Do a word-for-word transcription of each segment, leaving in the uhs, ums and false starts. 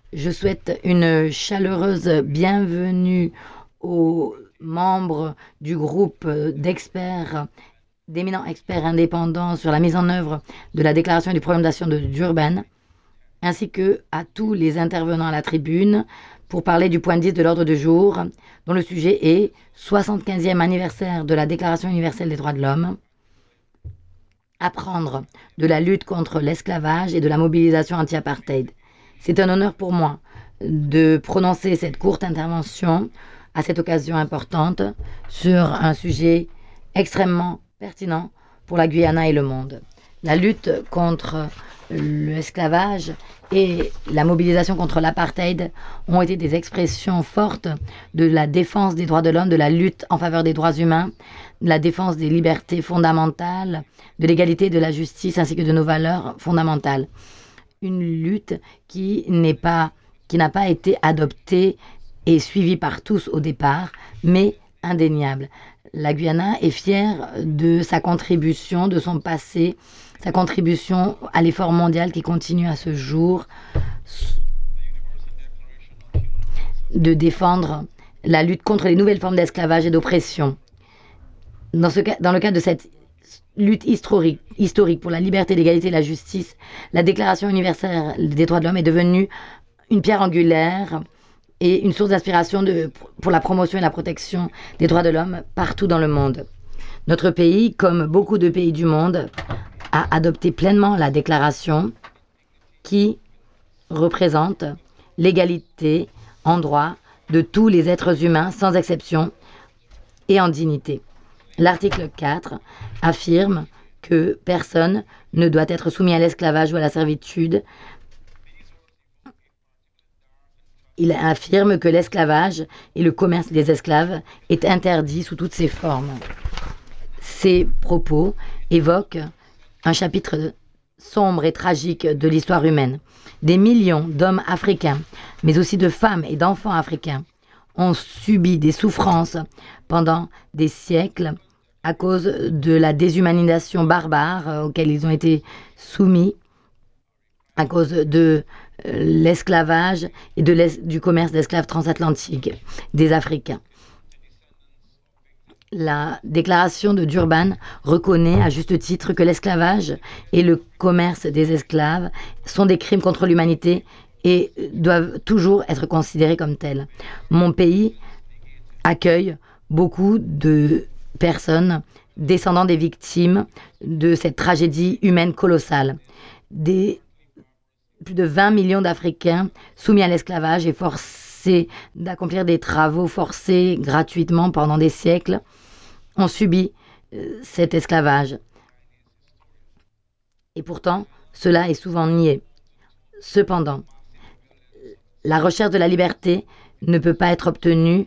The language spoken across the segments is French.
Je souhaite une chaleureuse bienvenue aux membres du groupe d'experts, d'éminents experts indépendants sur la mise en œuvre de la déclaration et du programme d'action de Durban, ainsi que à tous les intervenants à la tribune pour parler du point dix de l'ordre du jour, dont le sujet est soixante-quinzième anniversaire de la Déclaration universelle des droits de l'homme, apprendre de la lutte contre l'esclavage et de la mobilisation anti-apartheid. C'est un honneur pour moi de prononcer cette courte intervention à cette occasion importante sur un sujet extrêmement pertinent pour la Guyana et le monde. La lutte contre l'esclavage et la mobilisation contre l'apartheid ont été des expressions fortes de la défense des droits de l'homme, de la lutte en faveur des droits humains, de la défense des libertés fondamentales, de l'égalité et de la justice, ainsi que de nos valeurs fondamentales. Une lutte qui n'est pas, qui n'a pas été adoptée et suivie par tous au départ, mais indéniable. La Guyana est fière de sa contribution, de son passé, sa contribution à l'effort mondial qui continue à ce jour de défendre la lutte contre les nouvelles formes d'esclavage et d'oppression. Dans, ce cas, dans le cadre de cette lutte historique, historique pour la liberté, l'égalité et la justice, la Déclaration universelle des droits de l'homme est devenue une pierre angulaire et une source d'inspiration de, pour la promotion et la protection des droits de l'homme partout dans le monde. Notre pays, comme beaucoup de pays du monde, a adopté pleinement la déclaration qui représente l'égalité en droit de tous les êtres humains sans exception et en dignité. L'article quatre affirme que personne ne doit être soumis à l'esclavage ou à la servitude. Il affirme que l'esclavage et le commerce des esclaves est interdit sous toutes ses formes. Ces propos évoquent un chapitre sombre et tragique de l'histoire humaine. Des millions d'hommes africains, mais aussi de femmes et d'enfants africains, ont subi des souffrances pendant des siècles à cause de la déshumanisation barbare auquel ils ont été soumis, à cause de l'esclavage et de l'es- du commerce d'esclaves transatlantiques des Africains. La déclaration de Durban reconnaît à juste titre que l'esclavage et le commerce des esclaves sont des crimes contre l'humanité et doivent toujours être considérés comme tels. Mon pays accueille beaucoup de personnes descendant des victimes de cette tragédie humaine colossale. Des plus de vingt millions d'Africains soumis à l'esclavage et forcés d'accomplir des travaux forcés gratuitement pendant des siècles ont subi euh, cet esclavage. Et pourtant, cela est souvent nié. Cependant, la recherche de la liberté ne peut pas être obtenue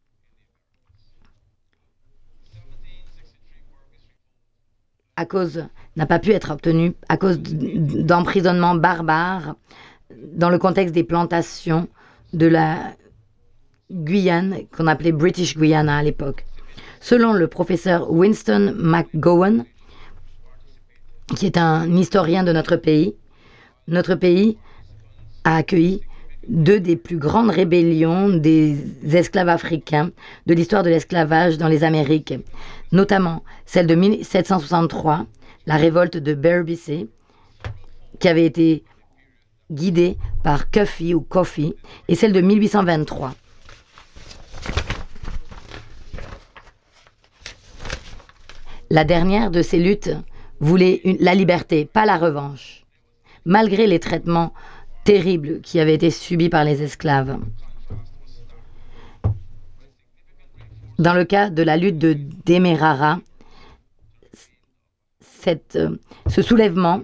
à cause n'a pas pu être obtenue à cause d'emprisonnements barbares dans le contexte des plantations de la Guyane qu'on appelait British Guyana à l'époque. Selon le professeur Winston McGowan, qui est un historien de notre pays, notre pays a accueilli deux des plus grandes rébellions des esclaves africains de l'histoire de l'esclavage dans les Amériques, notamment celle de mille sept cent soixante-trois, la révolte de Berbice, qui avait été guidée par Cuffy ou Coffee, et celle de mille huit cent vingt-trois. La dernière de ces luttes voulait une, la liberté, pas la revanche, malgré les traitements terribles qui avaient été subis par les esclaves. Dans le cas de la lutte de Demerara, cette, euh, ce soulèvement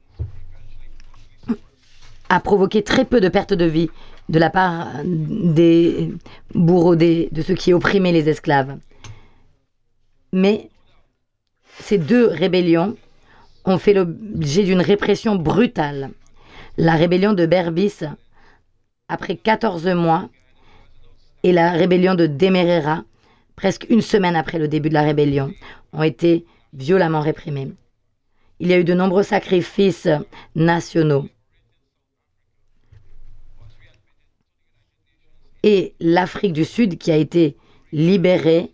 a provoqué très peu de pertes de vie de la part des bourreaux, des, de ceux qui opprimaient les esclaves. Mais ces deux rébellions ont fait l'objet d'une répression brutale. La rébellion de Berbice, après quatorze mois, et la rébellion de Demerara, presque une semaine après le début de la rébellion, ont été violemment réprimées. Il y a eu de nombreux sacrifices nationaux. Et l'Afrique du Sud, qui a été libérée,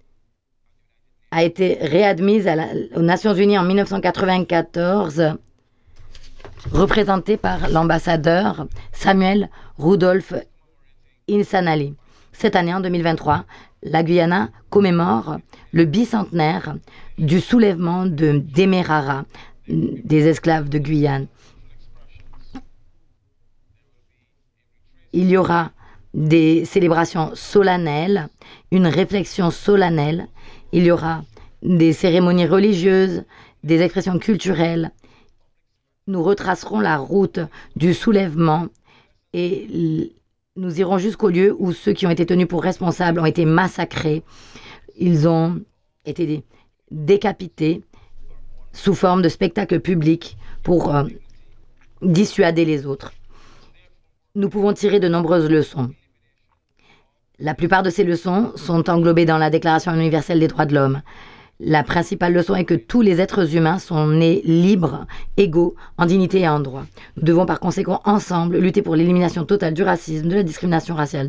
a été réadmise à la, aux Nations Unies en mille neuf cent quatre-vingt-quatorze, représentée par l'ambassadeur Samuel Rudolph Insanali. Cette année, en deux mille vingt-trois, la Guyana commémore le bicentenaire du soulèvement de Demerara, des esclaves de Guyane. Il y aura des célébrations solennelles, une réflexion solennelle, il y aura des cérémonies religieuses, des expressions culturelles. Nous retracerons la route du soulèvement et nous irons jusqu'au lieu où ceux qui ont été tenus pour responsables ont été massacrés. Ils ont été décapités sous forme de spectacle public pour euh, dissuader les autres. Nous pouvons tirer de nombreuses leçons. La plupart de ces leçons sont englobées dans la Déclaration universelle des droits de l'homme. La principale leçon est que tous les êtres humains sont nés libres, égaux, en dignité et en droit. Nous devons par conséquent ensemble lutter pour l'élimination totale du racisme, de la discrimination raciale,